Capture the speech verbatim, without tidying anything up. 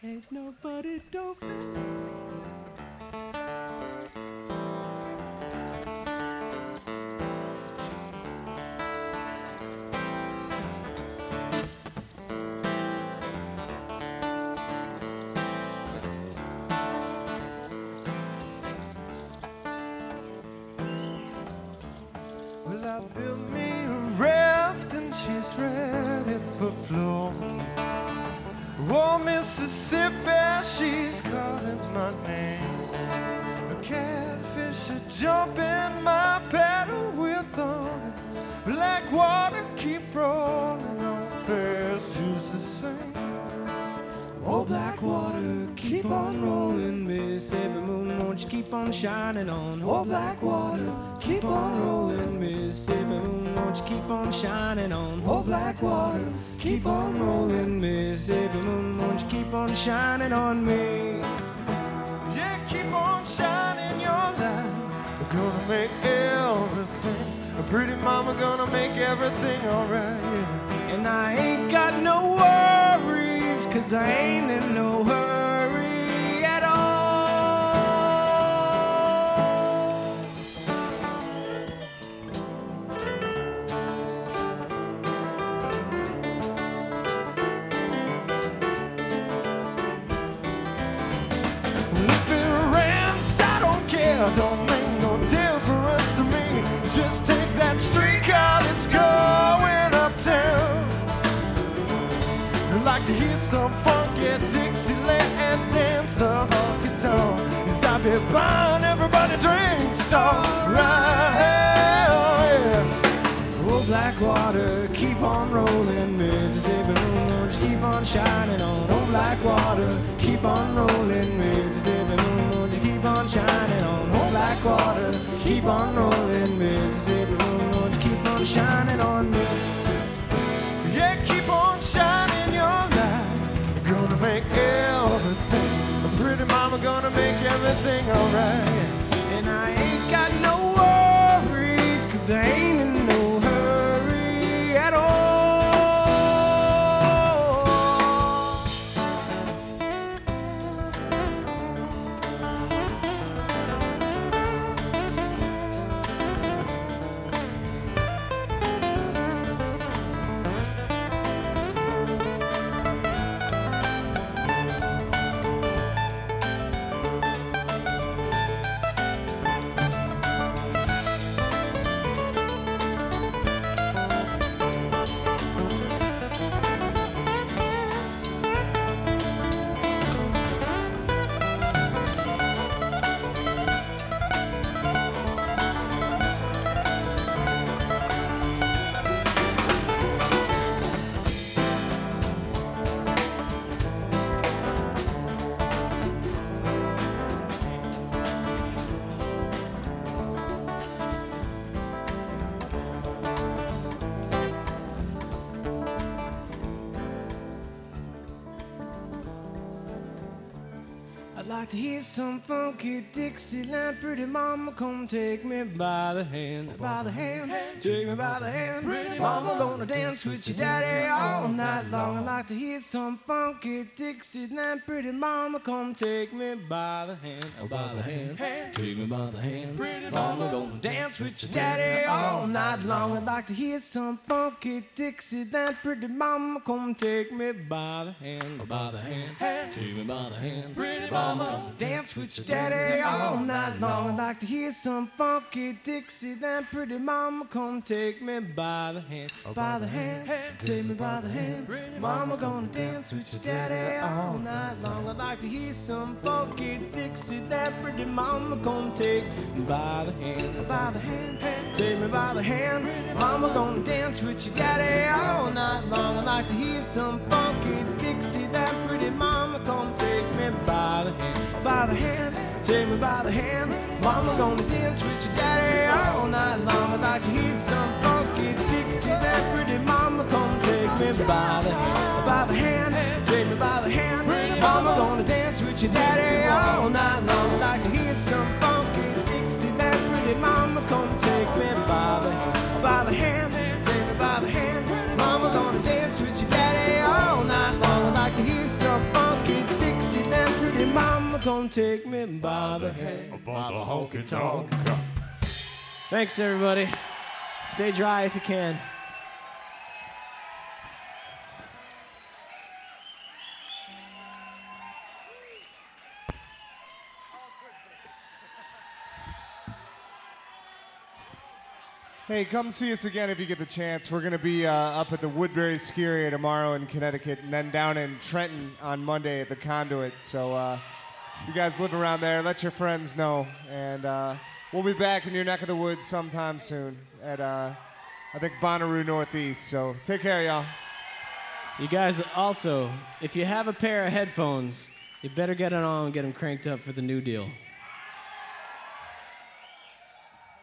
Ain't nobody don't. Well, I built me a raft and she's ready for flow. Oh, Mississippi, she's calling my name. A catfish a jump in my paddle with on. Black water keep rolling on, fair's just the same. Oh, black water, keep on rolling, Mississippi moon, won't you keep on shining on? Oh, black water, keep on rolling, Mississippi moon, won't you keep on shining on? Oh, black water, keep on rolling, Mississippi moon, won't you keep on shining on me? Yeah, keep on shining your light. We're gonna make everything. A pretty mama gonna make everything alright. Yeah. And I ain't got no worries, 'cause I ain't in no hurry at all. If it rains, I don't care. Don't make no difference to me. Just take that streetcar that's going uptown. I'd like to hear some funky Dixieland dance the honky tonk. Yes, I'll be buying everybody drinks, alright. Yeah. Oh, black water, keep on rolling, Mississippi moon, won't you keep on shining on? Oh, black water, keep on rolling, Mississippi moon, won't you keep on shining on? Oh, black water, keep on rolling, Mississippi moon, won't you keep on shining on me? Yeah, keep on shining your light. You're gonna make everything. A pretty mama gonna make everything alright. And I ain't got no worries, 'cause I ain't in no hurry at all. I'd like to hear some funky Dixieland. Pretty mama, come take me by the hand, by the hand, take me by the hand. Pretty mama, gonna dance with your daddy all night long. I'd like to hear some funky Dixieland. Pretty mama, come take me by the hand, by the hand, take me by the hand. Pretty mama, gonna dance with your daddy all night long. I'd like to hear some funky Dixieland. Pretty mama, come take me by the hand, by the hand, take me by the hand. Pretty mama, gonna dance with your daddy all night long. I'd like to hear some funky Dixieland. Pretty mama, come take me by the hand, by the hand, take me by the hand. Pretty mama, gonna dance with your daddy all night long. I'd like to hear some funky Dixieland. Pretty mama, come take me by the hand, by the hand, take me by the hand. Mama, gonna dance with your daddy all night long. I'd like to hear some funky Dixieland. Pretty mama, come take me by the hand, by the hand, take me by the hand. Mama, gonna dance with your daddy all night long. I'd like to hear some funky Dixieland. Pretty mama, come take me by the hand, by the hand, take me by the hand. Mama, gonna dance with your daddy all night long. I'd like to hear some funky Dixieland. Pretty mama, come take me by the hand, by the hand, take me by the hand. Mama, gonna dance with your daddy all night long. I'd like to hear some funky Dixieland. come take me by the hand. By the honky tonk. Thanks, everybody. Stay dry if you can. Hey, come see us again if you get the chance. We're going to be uh, up at the Woodbury Ski Area tomorrow in Connecticut, and then down in Trenton on Monday at the Conduit. So uh, if you guys live around there, let your friends know. And uh, we'll be back in your neck of the woods sometime soon at, uh, I think, Bonnaroo Northeast. So take care, y'all. You guys also, if you have a pair of headphones, you better get it on and get them cranked up for the new deal.